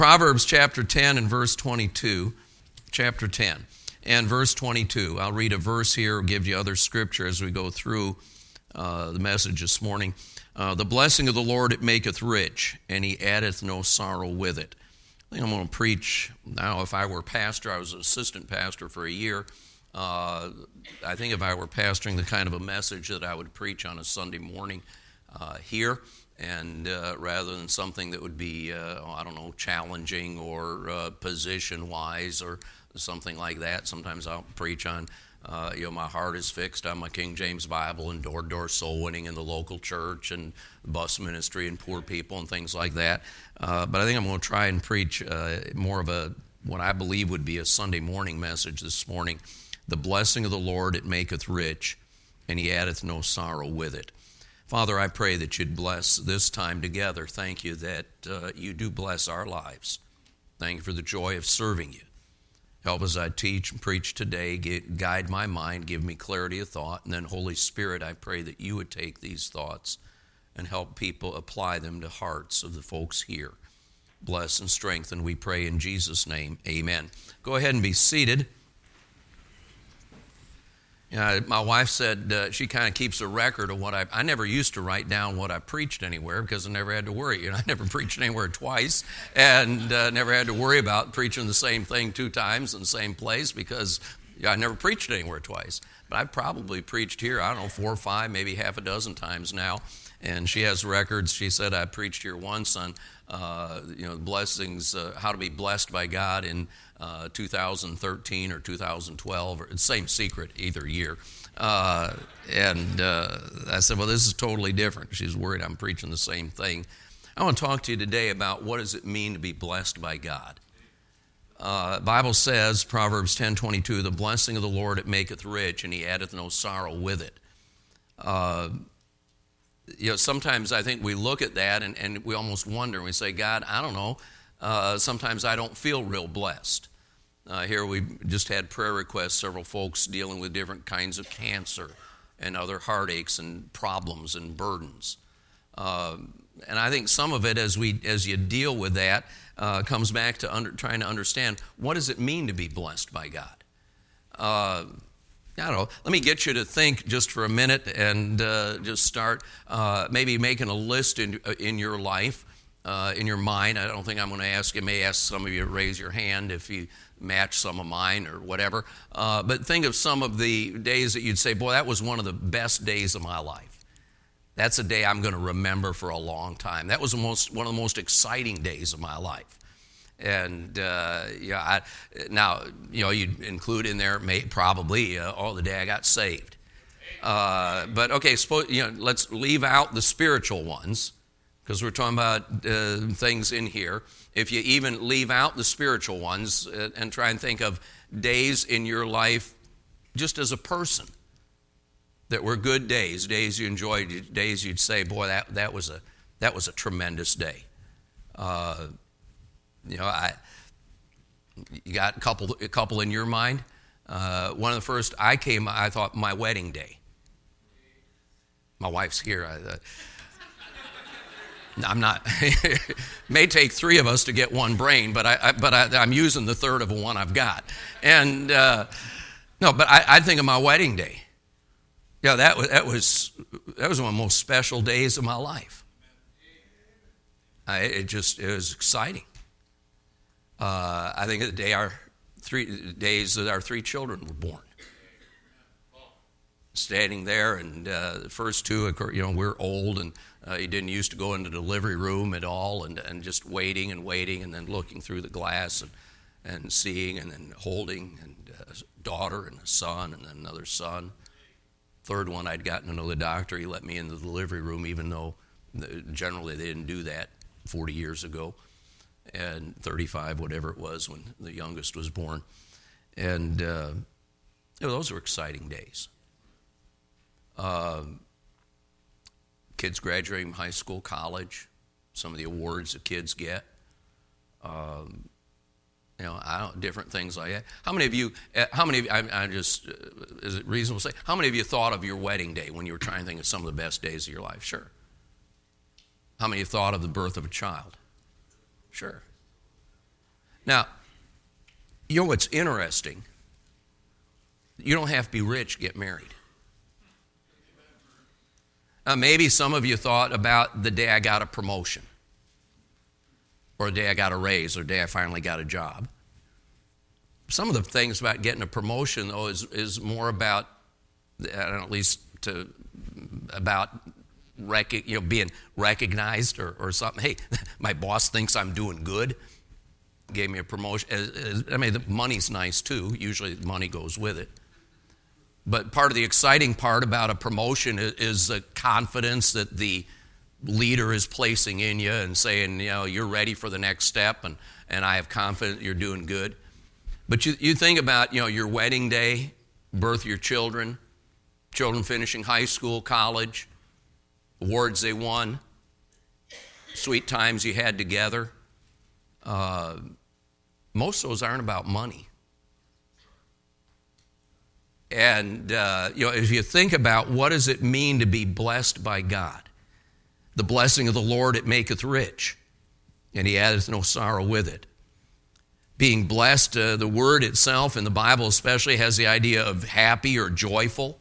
Proverbs chapter 10 and verse 22. Chapter 10 and verse 22. I'll read a verse here, give you other scripture as we go through the message this morning. The blessing of the Lord, it maketh rich, and he addeth no sorrow with it. I think I'm going to preach now. If I were pastor, I was an assistant pastor for a year. I think if I were pastoring, the kind of a message that I would preach on a Sunday morning here, and rather than something that would be, challenging or position-wise or something like that. Sometimes I'll preach on, my heart is fixed on my King James Bible and door-to-door soul winning in the local church and bus ministry and poor people and things like that. But I think I'm going to try and preach more of what I believe would be a Sunday morning message this morning. The blessing of the Lord, it maketh rich, and he addeth no sorrow with it. Father, I pray that you'd bless this time together. Thank you that you do bless our lives. Thank you for the joy of serving you. Help as I teach and preach today. Guide my mind, give me clarity of thought. And then, Holy Spirit, I pray that you would take these thoughts and help people apply them to hearts of the folks here. Bless and strengthen, we pray in Jesus' name. Amen. Go ahead and be seated. My wife said she kind of keeps a record of what I never used to write down what I preached anywhere because I never had to worry. I never preached anywhere twice and never had to worry about preaching the same thing 2 times in the same place because I never preached anywhere twice. But I've probably preached here, 4 or 5, maybe half a dozen times now. And she has records. She said I preached here once on, blessings, how to be blessed by God in 2013 or 2012, or the same secret either year. I said, well, this is totally different. She's worried I'm preaching the same thing. I want to talk to you today about what does it mean to be blessed by God. Bible says, Proverbs 10:22, the blessing of the Lord, it maketh rich, and he addeth no sorrow with it. Sometimes I think we look at that and we almost wonder, and we say, God, I don't know, sometimes I don't feel real blessed. Here we just had prayer requests, several folks dealing with different kinds of cancer and other heartaches and problems and burdens. And I think some of it, as you deal with that, comes back to trying to understand, what does it mean to be blessed by God? I don't know. Let me get you to think just for a minute and just start maybe making a list in your life, in your mind. I don't think I'm going to ask you. I may ask some of you to raise your hand if you match some of mine or whatever. But think of some of the days that you'd say, boy, that was one of the best days of my life. That's a day I'm going to remember for a long time. That was one of the most exciting days of my life. And you'd include in there probably the day I got saved. But okay, let's leave out the spiritual ones because we're talking about things in here. If you even leave out the spiritual ones and try and think of days in your life just as a person that were good days you enjoyed, days you'd say, boy, that was a tremendous day. You got a couple in your mind. One of the first I thought my wedding day. My wife's here. I'm not. May take 3 of us to get one brain, but I'm using the third of one I've got. And but I think of my wedding day. Yeah, that was one of the most special days of my life. It was exciting. I think of the day days that our 3 children were born. Standing there, and the first 2, we're old, and you didn't used to go into the delivery room at all, and just waiting, and then looking through the glass and seeing, and then holding, and a daughter and a son, and then another son. Third one, I'd gotten to know the doctor. He let me in the delivery room, even though generally they didn't do that 40 years ago. And 35, whatever it was, when the youngest was born. And those were exciting days. Kids graduating from high school, college, some of the awards that kids get. Different things like that. How many of you, is it reasonable to say, how many of you thought of your wedding day when you were trying to think of some of the best days of your life? Sure. How many of you thought of the birth of a child? Sure. Now, you know what's interesting? You don't have to be rich to get married. Maybe some of you thought about the day I got a promotion, or the day I got a raise, or the day I finally got a job. Some of the things about getting a promotion, though, is more about, at least about being recognized or something. Hey, my boss thinks I'm doing good, gave me a promotion. I mean, the money's nice too. Usually the money goes with it. But part of the exciting part about a promotion is the confidence that the leader is placing in you and saying, you're ready for the next step, and I have confidence you're doing good. But you think about, your wedding day, birth of your children finishing high school, college, awards they won, sweet times you had together. Most of those aren't about money. And, if you think about what does it mean to be blessed by God, the blessing of the Lord, it maketh rich, and he addeth no sorrow with it. Being blessed, the word itself in the Bible especially has the idea of happy or joyful.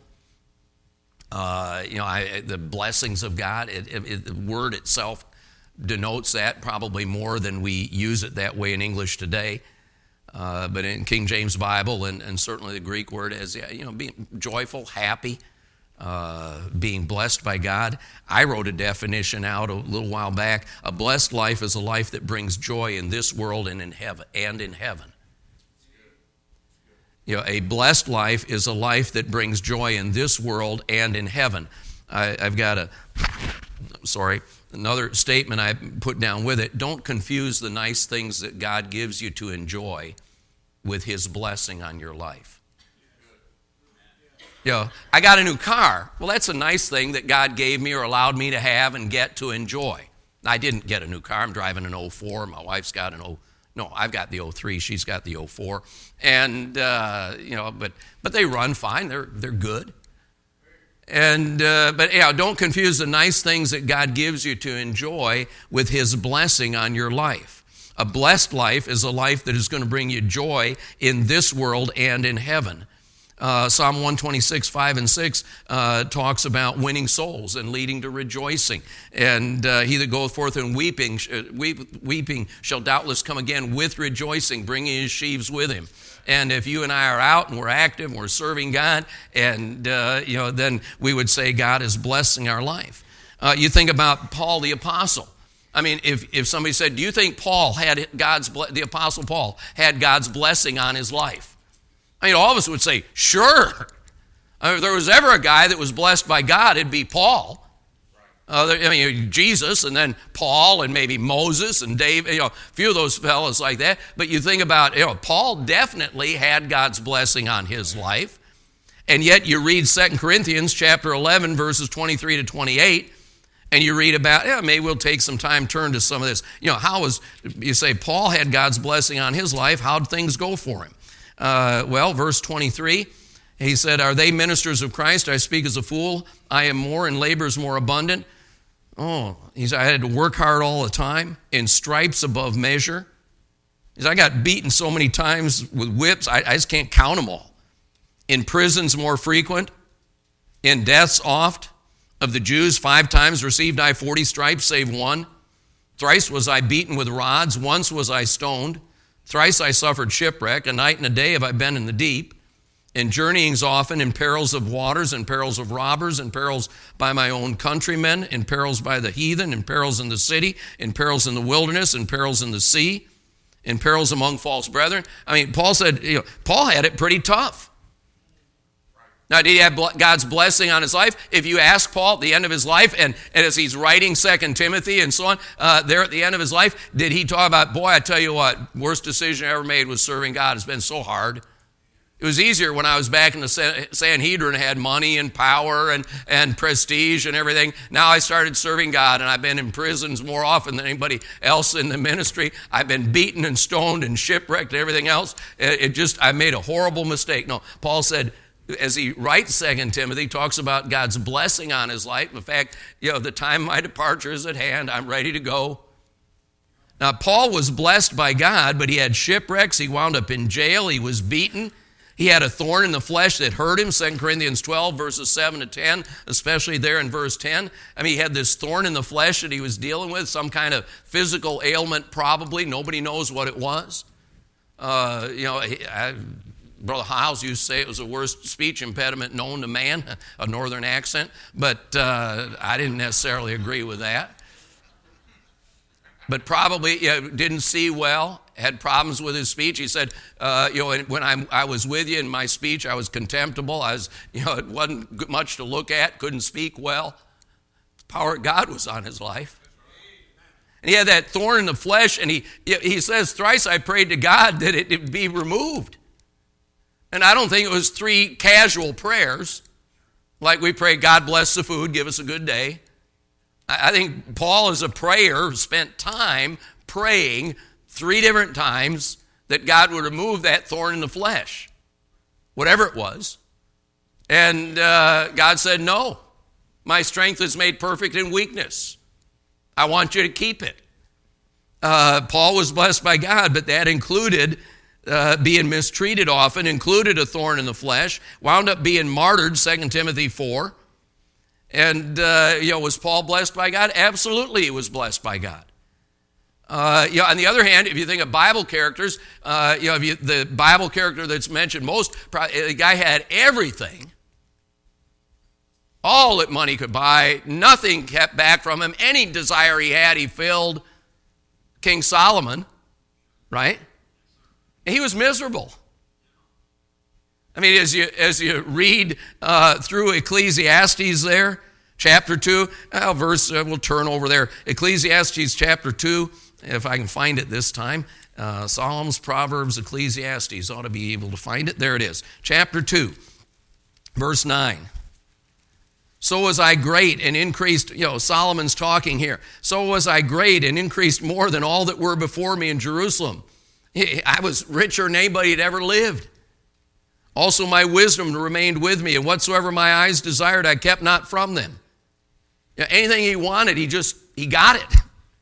The blessings of God, the word itself denotes that probably more than we use it that way in English today. But in King James Bible and certainly the Greek word as, being joyful, happy, being blessed by God. I wrote a definition out a little while back. A blessed life is a life that brings joy in this world and in heaven. A blessed life is a life that brings joy in this world and in heaven. I've got another statement I put down with it. Don't confuse the nice things that God gives you to enjoy with his blessing on your life. I got a new car. Well, that's a nice thing that God gave me or allowed me to have and get to enjoy. I didn't get a new car. I'm driving an 04. My wife's got I've got the 03. She's got the 04. And, but they run fine. They're good. And don't confuse the nice things that God gives you to enjoy with his blessing on your life. A blessed life is a life that is going to bring you joy in this world and in heaven. Psalm 126, 5 and 6 talks about winning souls and leading to rejoicing. And he that goeth forth in weeping shall doubtless come again with rejoicing, bringing his sheaves with him. And if you and I are out and we're active and we're serving God, and then we would say God is blessing our life. You think about Paul the Apostle. I mean, if somebody said, do you think the Apostle Paul had God's blessing on his life? I mean, all of us would say, sure. If there was ever a guy that was blessed by God, it'd be Paul. Jesus, and then Paul, and maybe Moses and David, a few of those fellows like that. But you think about, Paul definitely had God's blessing on his life. And yet you read 2 Corinthians chapter 11, verses 23 to 28, and you read about, maybe we'll take some time, turn to some of this. You say Paul had God's blessing on his life, how'd things go for him? Verse 23, he said, are they ministers of Christ? I speak as a fool. I am more, and labor is more abundant. I had to work hard all the time, in stripes above measure. I got beaten so many times with whips, I just can't count them all. In prisons more frequent, in deaths oft. Of the Jews 5 times received I 40 stripes, save one. Thrice was I beaten with rods, once was I stoned. Thrice I suffered shipwreck, a night and a day have I been in the deep. In journeyings often, in perils of waters, in perils of robbers, in perils by my own countrymen, in perils by the heathen, in perils in the city, in perils in the wilderness, in perils in the sea, in perils among false brethren. I mean, Paul said, Paul had it pretty tough. Now, did he have God's blessing on his life? If you ask Paul at the end of his life, and as he's writing 2 Timothy and so on, there at the end of his life, did he talk about, boy, I tell you what, worst decision I ever made was serving God. It's been so hard. It was easier when I was back in the Sanhedrin and had money and power and prestige and everything. Now I started serving God, and I've been in prisons more often than anybody else in the ministry. I've been beaten and stoned and shipwrecked and everything else. I made a horrible mistake. No, Paul said, as he writes 2 Timothy, talks about God's blessing on his life. In fact, the time of my departure is at hand. I'm ready to go. Now, Paul was blessed by God, but he had shipwrecks. He wound up in jail. He was beaten. He had a thorn in the flesh that hurt him, 2 Corinthians 12, verses 7 to 10, especially there in verse 10. I mean, he had this thorn in the flesh that he was dealing with, some kind of physical ailment probably. Nobody knows what it was. Brother Hiles used to say it was the worst speech impediment known to man, a northern accent, but I didn't necessarily agree with that. But probably didn't see well, had problems with his speech. He said, when I was with you in my speech, I was contemptible. It wasn't much to look at, couldn't speak well. The power of God was on his life. And he had that thorn in the flesh, and he says, thrice I prayed to God that it be removed. And I don't think it was 3 casual prayers, like we pray, God bless the food, give us a good day. I think Paul, as a prayer, spent time praying 3 different times that God would remove that thorn in the flesh, whatever it was. And God said, no, my strength is made perfect in weakness. I want you to keep it. Paul was blessed by God, but that included being mistreated often, included a thorn in the flesh, wound up being martyred, 2 Timothy 4. And, was Paul blessed by God? Absolutely, he was blessed by God. On the other hand, if you think of Bible characters, the Bible character that's mentioned most, the guy had everything. All that money could buy, nothing kept back from him. Any desire he had, he filled. King Solomon, right? And he was miserable. I mean, as you read through Ecclesiastes there, chapter 2, we'll turn over there. Ecclesiastes chapter 2, if I can find it this time. Psalms, Proverbs, Ecclesiastes, ought to be able to find it. There it is. Chapter 2, verse 9. So was I great and increased, Solomon's talking here. So was I great and increased more than all that were before me in Jerusalem. I was richer than anybody had ever lived. Also my wisdom remained with me, and whatsoever my eyes desired, I kept not from them. Anything he wanted, he got it.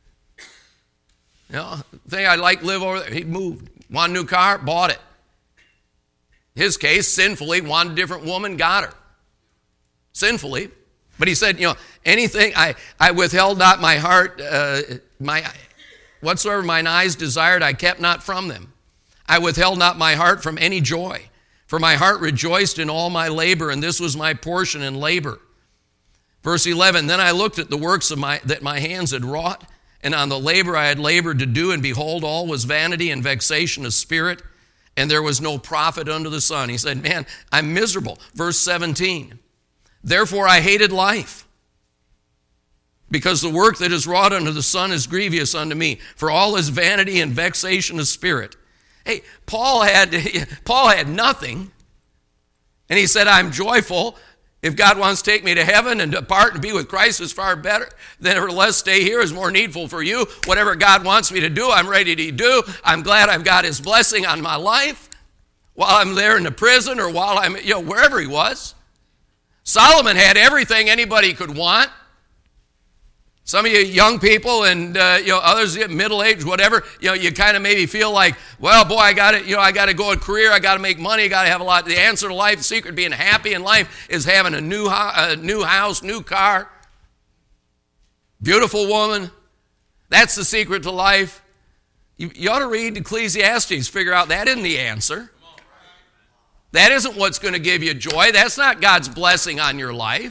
Thing I'd like to live over there, he moved. Want a new car? Bought it. His case, sinfully, wanted a different woman, got her. Sinfully. But he said, anything, I withheld not my heart, whatsoever mine eyes desired, I kept not from them. I withheld not my heart from any joy. For my heart rejoiced in all my labor, and this was my portion in labor. Verse 11, then I looked at the works that my hands had wrought, and on the labor I had labored to do, and behold, all was vanity and vexation of spirit, and there was no profit under the sun. He said, man, I'm miserable. Verse 17, therefore I hated life, because the work that is wrought under the sun is grievous unto me, for all is vanity and vexation of spirit. Hey, Paul had nothing, and he said, I'm joyful. If God wants to take me to heaven and depart and be with Christ is far better. Nevertheless, stay here is more needful for you. Whatever God wants me to do, I'm ready to do. I'm glad I've got his blessing on my life while I'm there in the prison or while I'm, wherever he was. Solomon had everything anybody could want. Some of you young people and others middle-aged, whatever, you kind of maybe feel like, well, boy, I got to go a career, I got to make money, I got to have a lot. The answer to life, the secret to being happy in life is having a new house, new car, beautiful woman. That's the secret to life. You ought to read Ecclesiastes, figure out that isn't the answer. That isn't what's going to give you joy. That's not God's blessing on your life.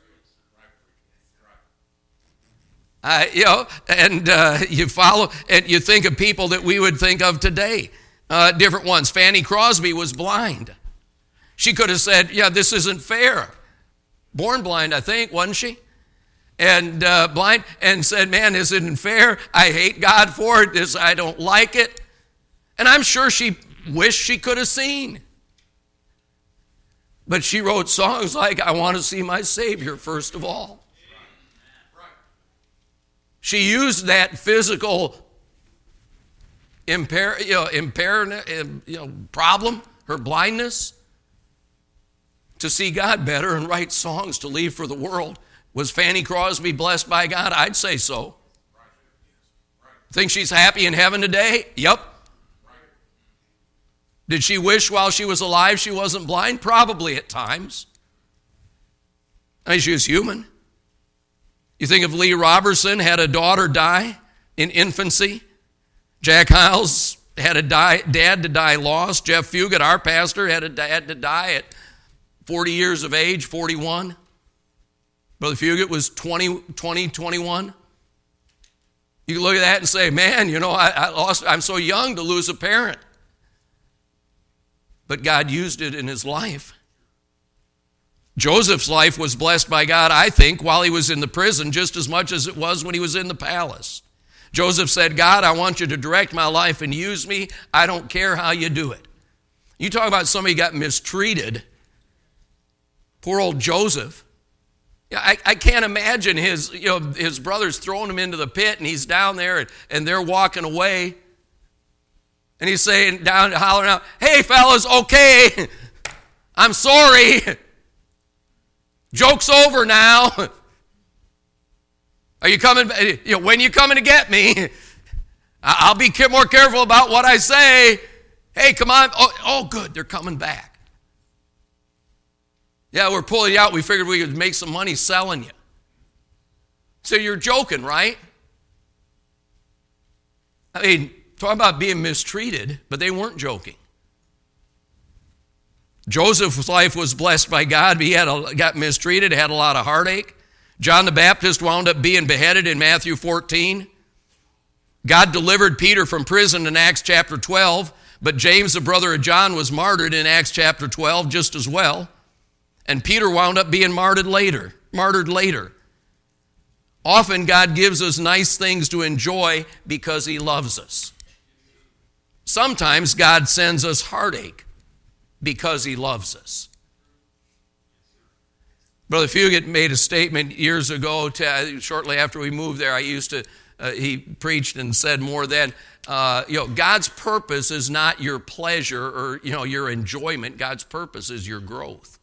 You follow and you think of people that we would think of today, different ones. Fanny Crosby was blind. She could have said, this isn't fair. Born blind, I think, wasn't she? And blind, and said, man, this isn't fair. I hate God for it. I don't like it. And I'm sure she wished she could have seen. But she wrote songs like, I want to see my Savior first of all. She used that physical problem, her blindness, to see God better and write songs to leave for the world. Was Fanny Crosby blessed by God? I'd say so. Think she's happy in heaven today? Yep. Did she wish while she was alive she wasn't blind? Probably at times. I mean, she was human. You think of Lee Robertson had a daughter die in infancy. Jack Hiles had a dad to die lost. Jeff Fugit, our pastor, had a dad to die at 40 years of age, 41. Brother Fugit was 21. You can look at that and say, man, I'm so young to lose a parent. But God used it in his life. Joseph's life was blessed by God, I think, while he was in the prison just as much as it was when he was in the palace. Joseph said, God, I want you to direct my life and use me. I don't care how you do it. You talk about somebody who got mistreated. Poor old Joseph. I can't imagine his brothers throwing him into the pit, and he's down there, and they're walking away. And he's saying, hollering out, hey, fellas, okay, I'm sorry. Joke's over now. Are you coming? When you coming to get me? I'll be more careful about what I say. Hey, come on. Oh, good, they're coming back. Yeah, we're pulling you out. We figured we could make some money selling you. So you're joking, right? I mean, talk about being mistreated, but they weren't joking. Joseph's life was blessed by God, but he got mistreated, had a lot of heartache. John the Baptist wound up being beheaded in Matthew 14. God delivered Peter from prison in Acts chapter 12, but James, the brother of John, was martyred in Acts chapter 12 just as well. And Peter wound up being martyred later. Often God gives us nice things to enjoy because he loves us. Sometimes God sends us heartache because he loves us. Brother Fugit made a statement years ago, shortly after we moved there. He preached and said more than, God's purpose is not your pleasure or, your enjoyment. God's purpose is your growth.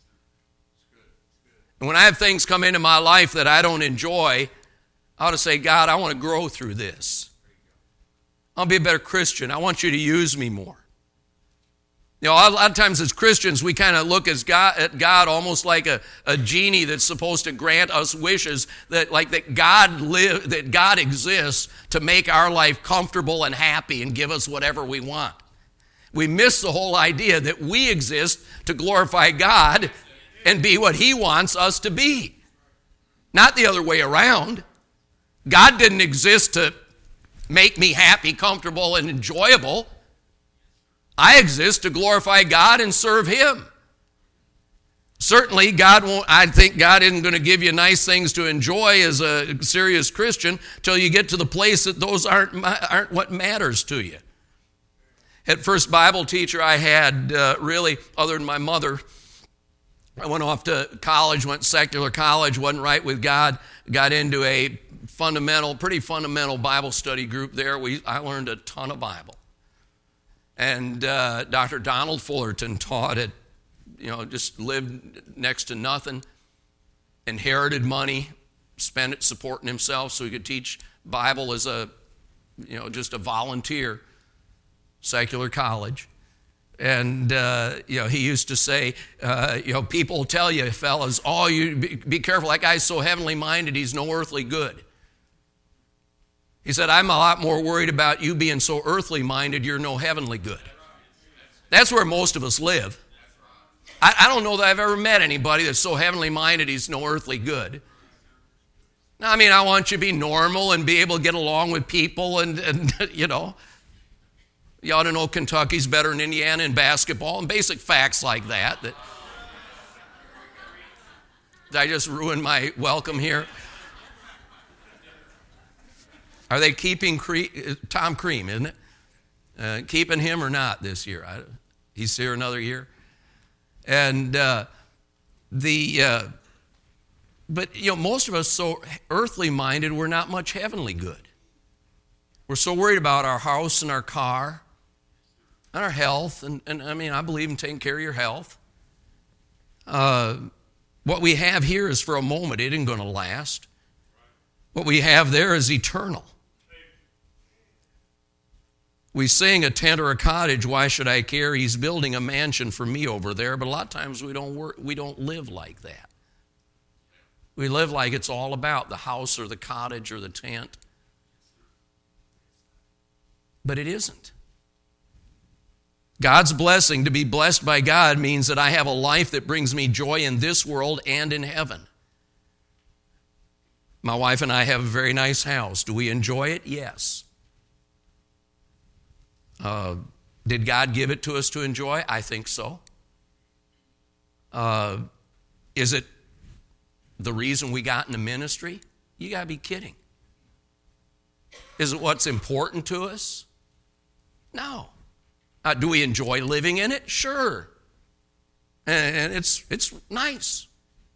And when I have things come into my life that I don't enjoy, I ought to say, God, I want to grow through this. I'll be a better Christian. I want you to use me more. A lot of times as Christians, we kind of look at God almost like a genie that's supposed to grant us wishes, that God exists to make our life comfortable and happy and give us whatever we want. We miss the whole idea that we exist to glorify God and be what he wants us to be. Not the other way around. God didn't exist to make me happy, comfortable, and enjoyable. I exist to glorify God and serve him. Certainly, I think God isn't going to give you nice things to enjoy as a serious Christian till you get to the place that those aren't what matters to you. At first Bible teacher I had, really, other than my mother, I went off to college, went secular college, wasn't right with God, got into a pretty fundamental Bible study group there. I learned a ton of Bible. And Dr. Donald Fullerton taught it, just lived next to nothing, inherited money, spent it supporting himself so he could teach Bible as just a volunteer, secular college. And, he used to say, people tell you, fellas, you be careful, that guy's so heavenly minded, he's no earthly good. He said, I'm a lot more worried about you being so earthly minded, you're no heavenly good. That's where most of us live. I don't know that I've ever met anybody that's so heavenly minded, he's no earthly good. Now, I want you to be normal and be able to get along with people and you ought to know Kentucky's better than Indiana in basketball and basic facts like that. Did I just ruin my welcome here? Are they keeping Tom Cream, isn't it? Keeping him or not this year? He's here another year. And but most of us so earthly minded, we're not much heavenly good. We're so worried about our house and our car and our health. And I believe in taking care of your health. What we have here is for a moment. It isn't going to last. What we have there is eternal. We sing a tent or a cottage, why should I care? He's building a mansion for me over there. But a lot of times we don't live like that. We live like it's all about the house or the cottage or the tent. But it isn't. God's blessing, to be blessed by God, means that I have a life that brings me joy in this world and in heaven. My wife and I have a very nice house. Do we enjoy it? Yes. Did God give it to us to enjoy? I think so. Is it the reason we got into ministry? You got to be kidding. Is it what's important to us? No. Do we enjoy living in it? Sure. And it's nice.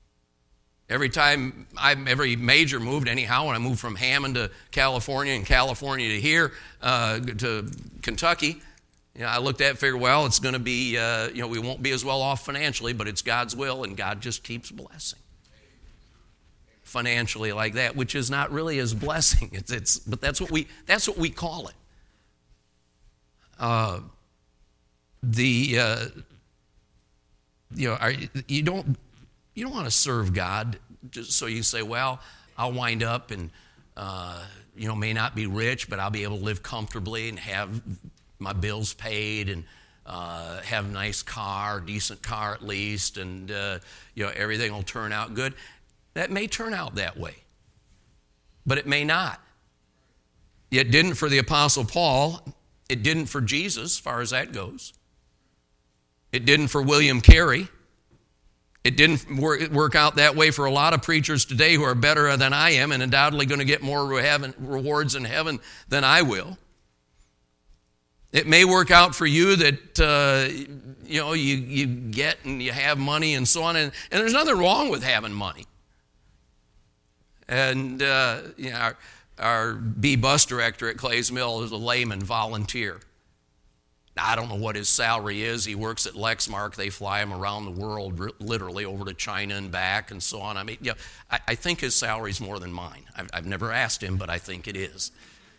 Every major moved anyhow, when I moved from Hammond to California and California to here, to Kentucky, I looked at it, figured, well, it's going to be, we won't be as well off financially, but it's God's will, and God just keeps blessing. Financially like that, which is not really His blessing. But that's what we call it. You don't want to serve God just so you say, well, I'll wind up and may not be rich, but I'll be able to live comfortably and have my bills paid and have a nice car, decent car at least, and everything will turn out good. That may turn out that way, but it may not. It didn't for the Apostle Paul. It didn't for Jesus, as far as that goes. It didn't for William Carey. It didn't work out that way for a lot of preachers today who are better than I am and undoubtedly going to get more rewards in heaven than I will. It may work out for you that you get and you have money and so on, and there's nothing wrong with having money. And our B bus director at Clays Mill is a layman volunteer. I don't know what his salary is. He works at Lexmark. They fly him around the world, literally over to China and back and so on. I mean, I think his salary is more than mine. I've never asked him, but I think it is.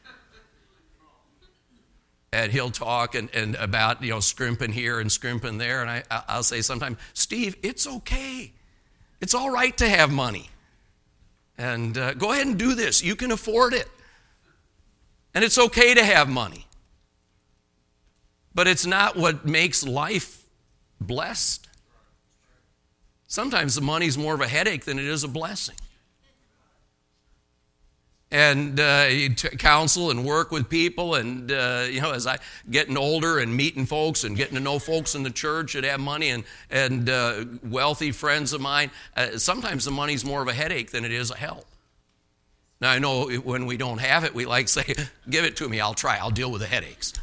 And he'll talk and about scrimping here and scrimping there, and I'll say sometimes, Steve, it's okay. It's all right to have money. And go ahead and do this. You can afford it. And it's okay to have money. But it's not what makes life blessed. Sometimes the money's more of a headache than it is a blessing. And you counsel and work with people, and as I getting older and meeting folks and getting to know folks in the church that have money and wealthy friends of mine, sometimes the money's more of a headache than it is a help. Now I know when we don't have it, we like say, "Give it to me, I'll try. I'll deal with the headaches."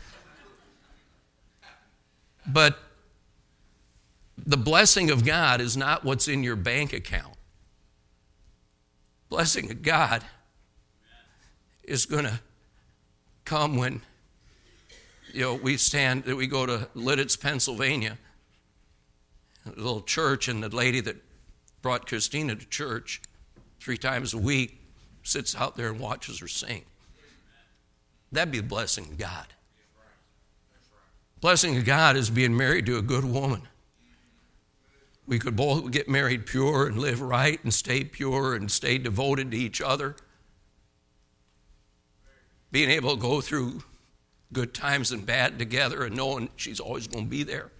But the blessing of God is not what's in your bank account. Blessing of God is going to come when we go to Lidditz, Pennsylvania, a little church, and the lady that brought Christina to church 3 times a week sits out there and watches her sing. That'd be the blessing of God. Blessing of God is being married to a good woman. We could both get married pure and live right and stay pure and stay devoted to each other. Being able to go through good times and bad together and knowing she's always going to be there.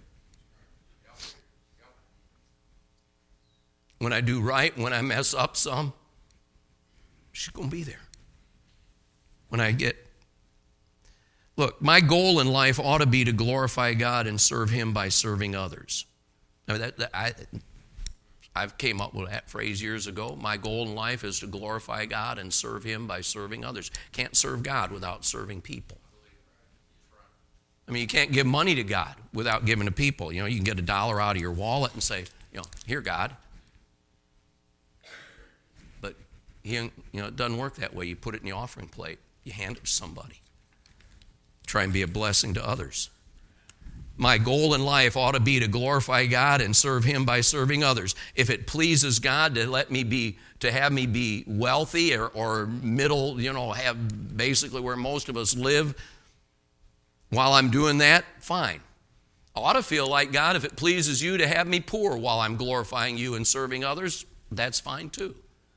When I do right, when I mess up some, she's going to be there. Look, my goal in life ought to be to glorify God and serve Him by serving others. I've came up with that phrase years ago. My goal in life is to glorify God and serve Him by serving others. Can't serve God without serving people. I mean, you can't give money to God without giving to people. You can get $1 out of your wallet and say, "Here, God." But it doesn't work that way. You put it in the offering plate. You hand it to somebody. Try and be a blessing to others. My goal in life ought to be to glorify God and serve Him by serving others. If it pleases God to have me be wealthy or middle, have basically where most of us live, While I'm doing that, fine. I ought to feel like, God, if it pleases you to have me poor while I'm glorifying you and serving others, that's fine too.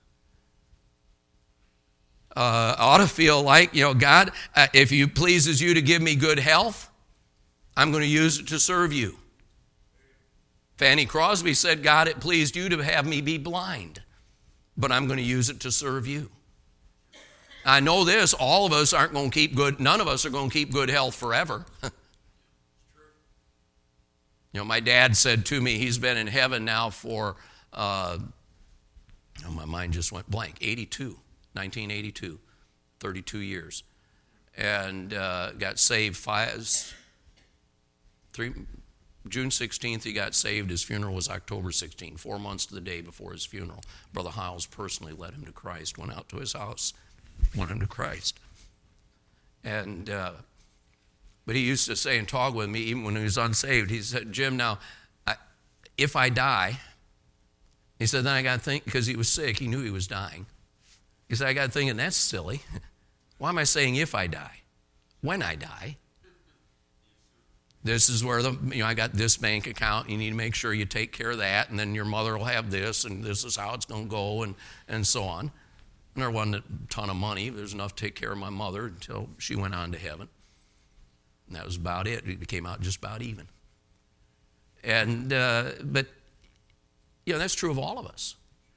I ought to feel like, God, if it pleases you to give me good health, I'm going to use it to serve you. Fanny Crosby said, God, it pleased you to have me be blind, but I'm going to use it to serve you. I know this, all of us aren't going to keep good, none of us are going to keep good health forever. My dad said to me, he's been in heaven now for, my mind just went blank, 1982, 32 years. And got saved June 16th, he got saved. His funeral was October 16th, 4 months to the day before his funeral. Brother Hiles personally led him to Christ, went out to his house, went him to Christ. And, but he used to say and talk with me, even when he was unsaved, he said, Jim, now, if I die, he said, then I got to think, because he was sick, he knew he was dying. He said, I got to think, and that's silly. Why am I saying if I die? When I die. This is where I got this bank account. You need to make sure you take care of that, and then your mother will have this, and this is how it's going to go, and so on. And there wasn't a ton of money. There's enough to take care of my mother until she went on to heaven. And that was about it. It came out just about even. And but that's true of all of us.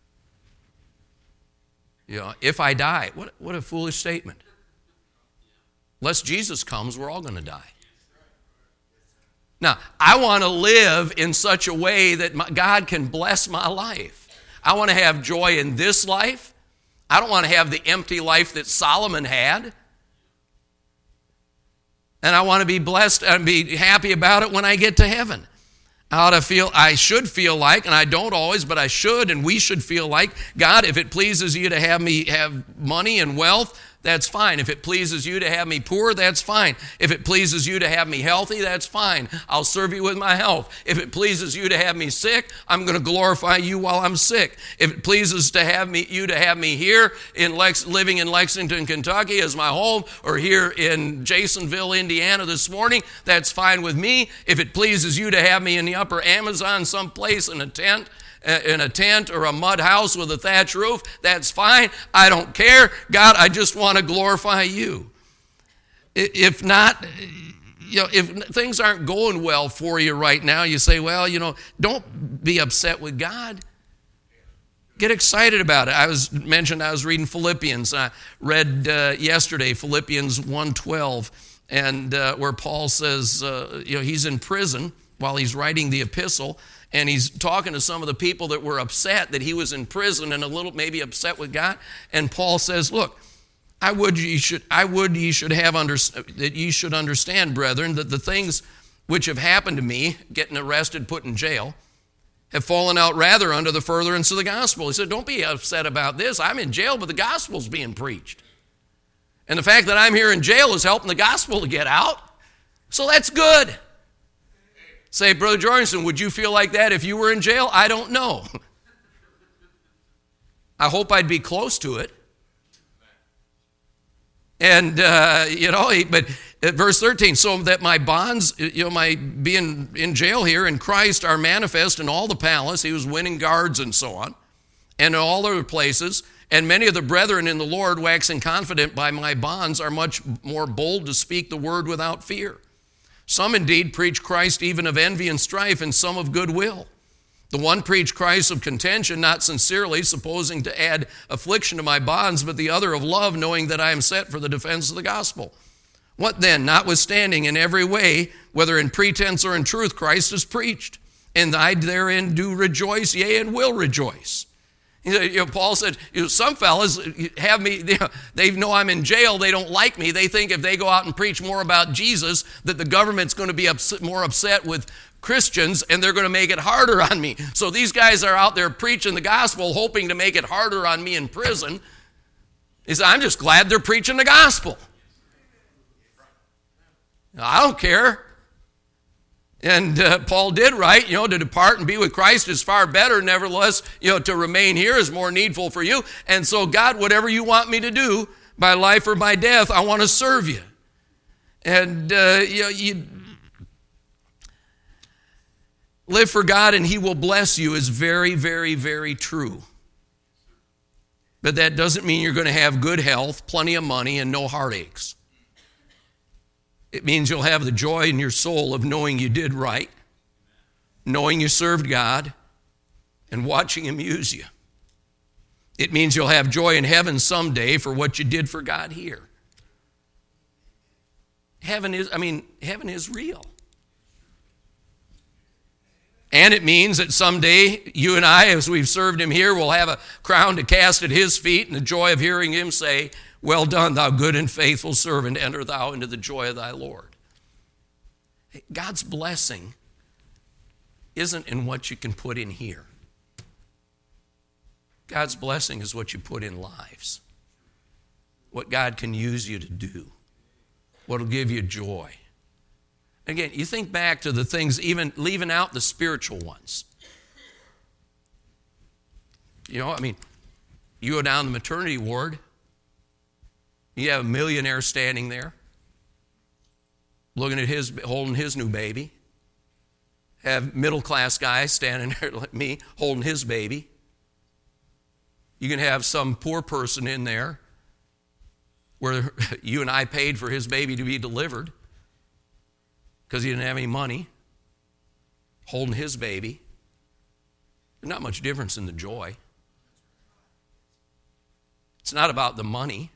If I die, what a foolish statement. Unless Jesus comes, we're all going to die. Now, I want to live in such a way that God can bless my life. I want to have joy in this life. I don't want to have the empty life that Solomon had. And I want to be blessed and be happy about it when I get to heaven. I should feel like, and I don't always, but I should, and we should feel like, God, if it pleases you to have me have money and wealth, that's fine. If it pleases you to have me poor, that's fine. If it pleases you to have me healthy, that's fine. I'll serve you with my health. If it pleases you to have me sick, I'm going to glorify you while I'm sick. If it pleases you to have me here living in Lexington, Kentucky as my home, or here in Jasonville, Indiana this morning, that's fine with me. If it pleases you to have me in the upper Amazon someplace in a tent or a mud house with a thatch roof, that's fine. I don't care. God, I just want to glorify you. If not, if things aren't going well for you right now, you say, well, don't be upset with God. Get excited about it. I was reading Philippians. I read yesterday Philippians 1:12, and where Paul says, he's in prison while he's writing the epistle, and he's talking to some of the people that were upset that he was in prison and a little maybe upset with God. And Paul says, look, that ye should understand, brethren, that the things which have happened to me, getting arrested, put in jail, have fallen out rather under the furtherance of the gospel. He said, don't be upset about this. I'm in jail, but the gospel's being preached. And the fact that I'm here in jail is helping the gospel to get out. So that's good. Say, Brother Jorgensen, would you feel like that if you were in jail? I don't know. I hope I'd be close to it. And, but at verse 13, so that my bonds, my being in jail here in Christ are manifest in all the palace. He was winning guards and so on, and in all other places. And many of the brethren in the Lord, waxing confident by my bonds, are much more bold to speak the word without fear. Some indeed preach Christ even of envy and strife, and some of goodwill. The one preached Christ of contention, not sincerely, supposing to add affliction to my bonds, but the other of love, knowing that I am set for the defense of the gospel. What then? Notwithstanding in every way, whether in pretense or in truth, Christ is preached, and I therein do rejoice, yea, and will rejoice. Paul said, some fellas have me, they know I'm in jail, they don't like me. They think if they go out and preach more about Jesus, that the government's going to be more upset with Christians, and they're going to make it harder on me. So these guys are out there preaching the gospel, hoping to make it harder on me in prison. He said, I'm just glad they're preaching the gospel. I don't care. And Paul did write, to depart and be with Christ is far better. Nevertheless, to remain here is more needful for you. And so, God, whatever you want me to do, by life or by death, I want to serve you. And you live for God and He will bless you is very, very, very true. But that doesn't mean you're going to have good health, plenty of money, and no heartaches. It means you'll have the joy in your soul of knowing you did right, knowing you served God, and watching Him use you. It means you'll have joy in heaven someday for what you did for God here. Heaven is real. And it means that someday you and I, as we've served Him here, will have a crown to cast at His feet and the joy of hearing Him say, "Well done, thou good and faithful servant, enter thou into the joy of thy Lord." God's blessing isn't in what you can put in here. God's blessing is what you put in lives. What God can use you to do. What will give you joy. Again, you think back to the things, even leaving out the spiritual ones. You go down the maternity ward, you have a millionaire standing there, looking at holding his new baby. Have middle-class guys standing there like me, holding his baby. You can have some poor person in there where you and I paid for his baby to be delivered because he didn't have any money, holding his baby. There's not much difference in the joy. It's not about the money.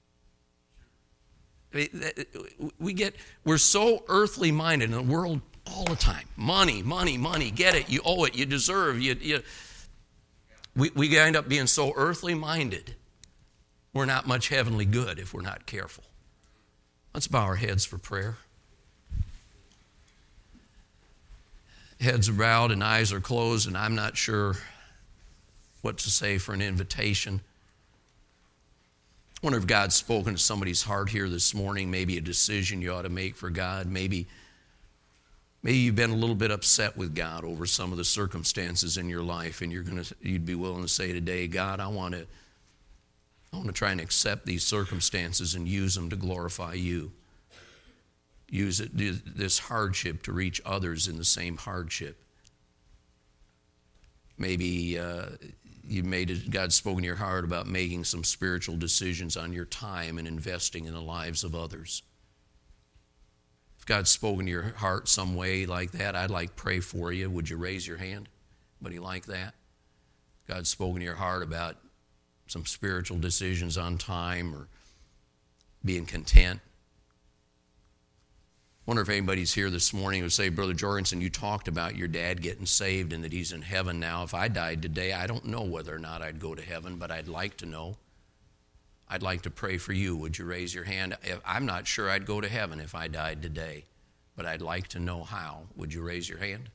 We're so earthly minded in the world all the time. Money, money, money. Get it. You owe it. You deserve. We end up being so earthly minded. We're not much heavenly good if we're not careful. Let's bow our heads for prayer. Heads are bowed and eyes are closed, and I'm not sure what to say for an invitation. I wonder if God's spoken to somebody's heart here this morning, maybe a decision you ought to make for God. Maybe you've been a little bit upset with God over some of the circumstances in your life, and you'd be willing to say today, God, I want to try and accept these circumstances and use them to glorify you. Use this hardship to reach others in the same hardship. Maybe God's spoken to your heart about making some spiritual decisions on your time and investing in the lives of others. If God's spoken to your heart some way like that, I'd like to pray for you. Would you raise your hand? Anybody like that? God's spoken to your heart about some spiritual decisions on time or being content. I wonder if anybody's here this morning who would say, Brother Jorgensen, you talked about your dad getting saved and that he's in heaven now. If I died today, I don't know whether or not I'd go to heaven, but I'd like to know. I'd like to pray for you. Would you raise your hand? I'm not sure I'd go to heaven if I died today, but I'd like to know how. Would you raise your hand?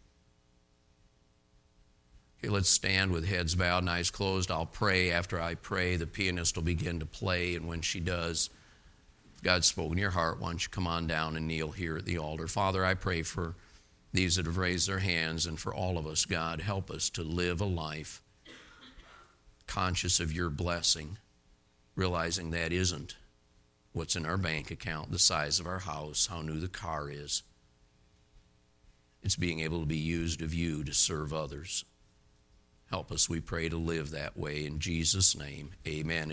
Okay, let's stand with heads bowed and eyes closed. I'll pray. After I pray, the pianist will begin to play, and when she does, God's spoken to your heart, why don't you come on down and kneel here at the altar. Father, I pray for these that have raised their hands and for all of us, God, help us to live a life conscious of your blessing, realizing that isn't what's in our bank account, the size of our house, how new the car is. It's being able to be used of you to serve others. Help us, we pray, to live that way. In Jesus' name, amen.